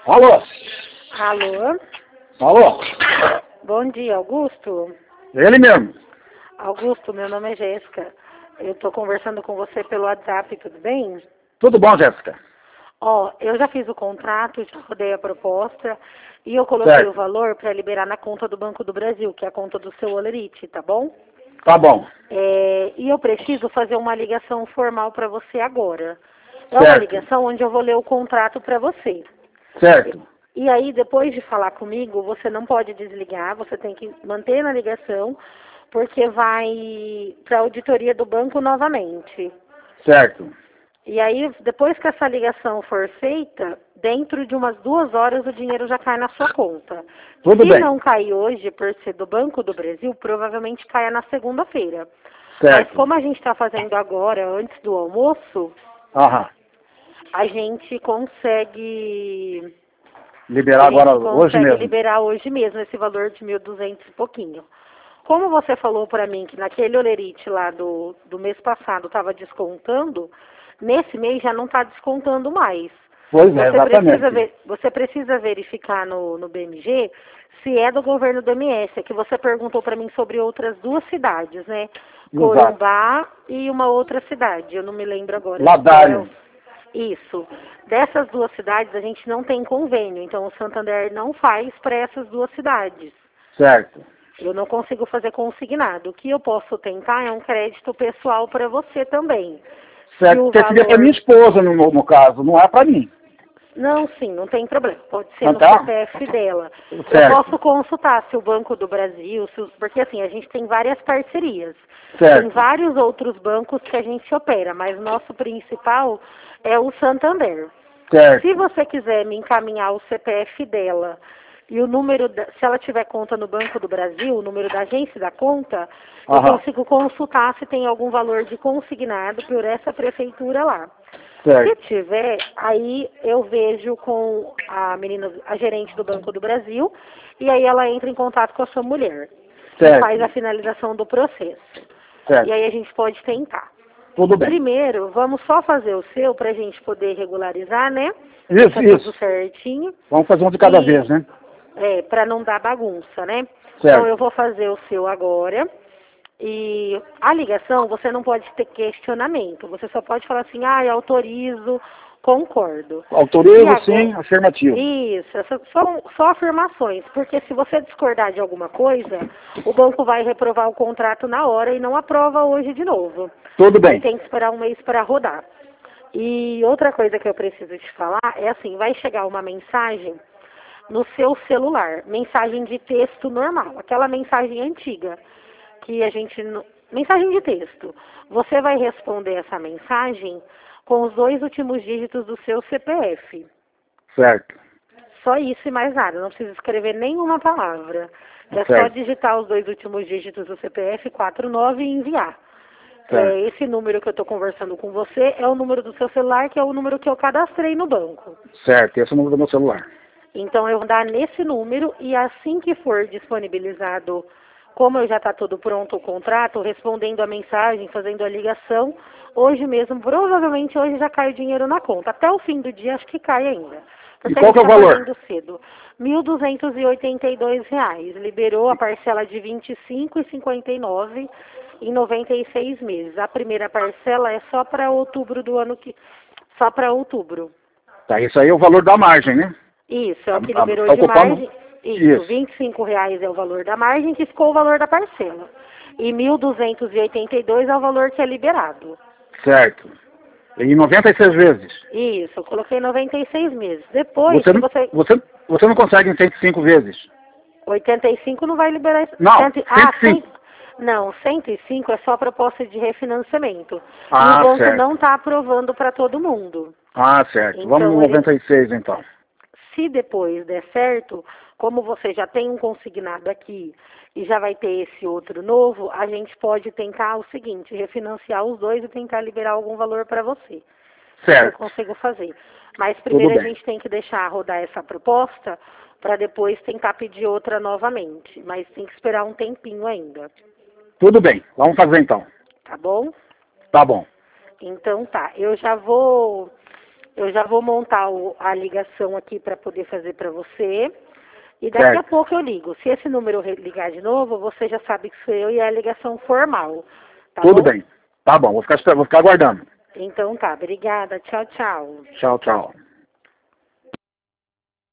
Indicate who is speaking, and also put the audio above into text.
Speaker 1: Alô?
Speaker 2: Alô?
Speaker 1: Alô?
Speaker 2: Bom dia, Augusto.
Speaker 1: Ele mesmo.
Speaker 2: Augusto, meu nome é Jéssica. Eu estou conversando com você pelo WhatsApp, tudo bem?
Speaker 1: Tudo bom, Jéssica?
Speaker 2: Ó, eu já fiz o contrato, já rodei a proposta e eu coloquei
Speaker 1: Certo.
Speaker 2: o valor para liberar na conta do Banco do Brasil, que é a conta do seu Olerite, tá bom?
Speaker 1: Tá bom.
Speaker 2: E eu preciso fazer uma ligação formal para você agora. É uma
Speaker 1: Certo.
Speaker 2: ligação onde eu vou ler o contrato para você.
Speaker 1: Certo.
Speaker 2: E aí, depois de falar comigo, você não pode desligar, você tem que manter na ligação, porque vai para a auditoria do banco novamente.
Speaker 1: Certo.
Speaker 2: E aí, depois que essa ligação for feita, dentro de umas 2 horas o dinheiro já cai na sua conta.
Speaker 1: Tudo
Speaker 2: Se
Speaker 1: bem.
Speaker 2: não cair hoje, por ser do Banco do Brasil, provavelmente caia na segunda-feira. Mas
Speaker 1: Certo.
Speaker 2: como a gente está fazendo agora, antes do almoço,
Speaker 1: Aham.
Speaker 2: a gente consegue...
Speaker 1: Liberar
Speaker 2: A gente
Speaker 1: agora, hoje
Speaker 2: consegue
Speaker 1: mesmo.
Speaker 2: liberar hoje mesmo esse valor de 1.200 e pouquinho. Como você falou para mim que naquele Olerite lá do mês passado estava descontando, nesse mês já não está descontando mais.
Speaker 1: Pois é, exatamente.
Speaker 2: Você precisa verificar no BMG se é do governo do MS. É que você perguntou para mim sobre outras 2 cidades, né?
Speaker 1: Exato.
Speaker 2: Corumbá e uma outra cidade, eu não me lembro agora.
Speaker 1: Ladário.
Speaker 2: Isso. Dessas 2 cidades a gente não tem convênio, então o Santander não faz para essas 2 cidades.
Speaker 1: Certo.
Speaker 2: Eu não consigo fazer consignado. O que eu posso tentar é um crédito pessoal para você também. Se
Speaker 1: Certo.
Speaker 2: o
Speaker 1: Porque seria para minha esposa, no caso, não é para mim.
Speaker 2: Não, sim, não tem problema. Pode ser no
Speaker 1: Tá?
Speaker 2: CPF dela. Eu
Speaker 1: Certo.
Speaker 2: posso consultar se o Banco do Brasil, porque assim, a gente tem várias parcerias.
Speaker 1: Certo.
Speaker 2: Tem vários outros bancos que a gente opera, mas nosso principal é o Santander.
Speaker 1: Certo.
Speaker 2: Se você quiser me encaminhar o CPF dela e o número, se ela tiver conta no Banco do Brasil, o número da agência da conta, eu
Speaker 1: Aham.
Speaker 2: consigo consultar se tem algum valor de consignado por essa prefeitura lá. Se
Speaker 1: Certo.
Speaker 2: tiver, aí eu vejo com a menina, a gerente do Banco do Brasil, e aí ela entra em contato com a sua mulher.
Speaker 1: Certo.
Speaker 2: E faz a finalização do processo.
Speaker 1: Certo.
Speaker 2: E aí a gente pode tentar.
Speaker 1: Tudo bem.
Speaker 2: Primeiro, vamos só fazer o seu para a gente poder regularizar, né?
Speaker 1: Isso,
Speaker 2: Tá
Speaker 1: isso.
Speaker 2: tudo certinho.
Speaker 1: Vamos fazer um de cada vez, né?
Speaker 2: Para não dar bagunça, né?
Speaker 1: Certo.
Speaker 2: Então eu vou fazer o seu agora. E a ligação, você não pode ter questionamento. Você só pode falar assim, eu autorizo, concordo.
Speaker 1: Autorizo,
Speaker 2: E agora,
Speaker 1: sim, afirmativo.
Speaker 2: isso, essas são só afirmações, porque se você discordar de alguma coisa, o banco vai reprovar o contrato na hora e não aprova hoje de novo.
Speaker 1: Tudo
Speaker 2: Aí
Speaker 1: bem.
Speaker 2: tem que esperar um mês para rodar. E outra coisa que eu preciso te falar é assim, vai chegar uma mensagem no seu celular, mensagem de texto normal, aquela mensagem antiga, que a gente... Mensagem de texto. Você vai responder essa mensagem com os 2 últimos dígitos do seu CPF.
Speaker 1: Certo.
Speaker 2: Só isso e mais nada, não precisa escrever nenhuma palavra. É
Speaker 1: Certo.
Speaker 2: só digitar os 2 últimos dígitos do CPF, 49, e enviar.
Speaker 1: Certo.
Speaker 2: Esse número que eu estou conversando com você é o número do seu celular, que é o número que eu cadastrei no banco.
Speaker 1: Certo, esse é o número do meu celular.
Speaker 2: Então eu vou dar nesse número e assim que for disponibilizado, como já está tudo pronto o contrato, respondendo a mensagem, fazendo a ligação, hoje mesmo, provavelmente hoje já cai o dinheiro na conta. Até o fim do dia acho que cai ainda.
Speaker 1: E
Speaker 2: Porque
Speaker 1: qual que é o valor?
Speaker 2: fazendo cedo. R$ 1.282. Liberou a parcela de R$ 25,59 em 96 meses. A primeira parcela é só para outubro do ano que... Só para outubro.
Speaker 1: Tá, isso aí é o valor da margem, né?
Speaker 2: Isso, é o que
Speaker 1: Tá
Speaker 2: liberou de
Speaker 1: ocupando?
Speaker 2: margem. Isso,
Speaker 1: Isso.
Speaker 2: R$ 25,00 é o valor da margem, que ficou o valor da parcela. E 1.282 é o valor que é liberado.
Speaker 1: Certo. E 96 vezes.
Speaker 2: Isso, eu coloquei 96 meses. Depois que você...
Speaker 1: Você não consegue em 105 vezes.
Speaker 2: 85 não vai liberar...
Speaker 1: Não,
Speaker 2: 105. Não, 105 é só proposta de refinanciamento. E
Speaker 1: Ah,
Speaker 2: o banco
Speaker 1: certo.
Speaker 2: não está aprovando para todo mundo.
Speaker 1: Ah, certo.
Speaker 2: Então,
Speaker 1: Vamos no 96, então.
Speaker 2: Se depois der certo, como você já tem um consignado aqui e já vai ter esse outro novo, a gente pode tentar o seguinte, refinanciar os 2 e tentar liberar algum valor para você.
Speaker 1: Certo.
Speaker 2: Eu consigo fazer. Mas primeiro
Speaker 1: Tudo
Speaker 2: a
Speaker 1: bem.
Speaker 2: gente tem que deixar rodar essa proposta para depois tentar pedir outra novamente. Mas tem que esperar um tempinho ainda.
Speaker 1: Tudo bem. Vamos fazer, então.
Speaker 2: Tá bom?
Speaker 1: Tá bom.
Speaker 2: Então tá. Eu já vou Eu já vou montar a ligação aqui para poder fazer para você. E daqui a pouco eu ligo. Se esse número ligar de novo, você já sabe que sou eu e é a ligação formal. Tá
Speaker 1: Tudo
Speaker 2: bom?
Speaker 1: bem. Tá bom, vou ficar aguardando.
Speaker 2: Então tá, obrigada. Tchau, tchau.
Speaker 1: Tchau, tchau.